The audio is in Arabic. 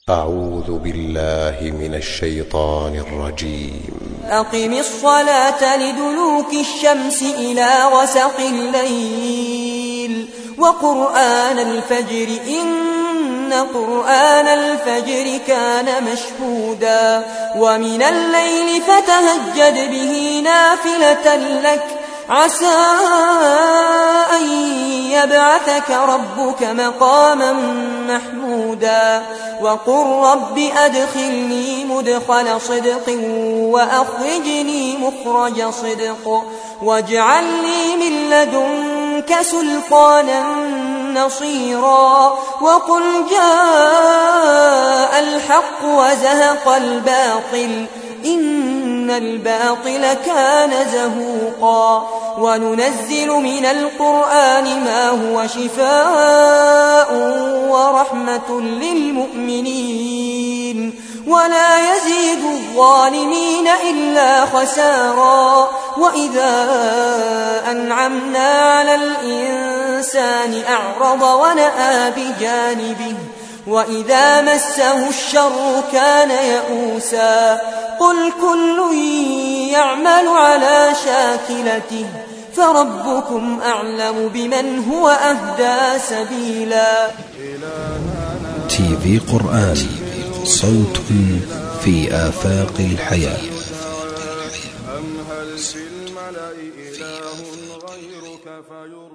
أعوذ بالله من الشيطان الرجيم. أقم الصلاة لدلوك الشمس إلى غسق الليل وقرآن الفجر إن قرآن الفجر كان مشهودا ومن الليل فتهجد به نافلة لك عسى أن يبعثك ربك مقاما محمودا وقل رب أدخلني مدخل صدق وأخرجني مخرج صدق واجعل لي من لدنك سلطانا نصيرا وقل جاء الحق وزهق الباطل إن الباطل كان زهوقا وننزل من القرآن ما هو شفاء ورحمة للمؤمنين ولا يزيد الظالمين إلا خسارا وإذا أنعمنا على الإنسان أعرض ونأى بجانبه وإذا مسه الشر كان يئوسا قل كل يعمل على شاكلته فربكم أعلم بمن هو أهدى سبيلا. تي في قرآن صوت في آفاق الحياة. أم هل في الملأ إله غيرك فيرى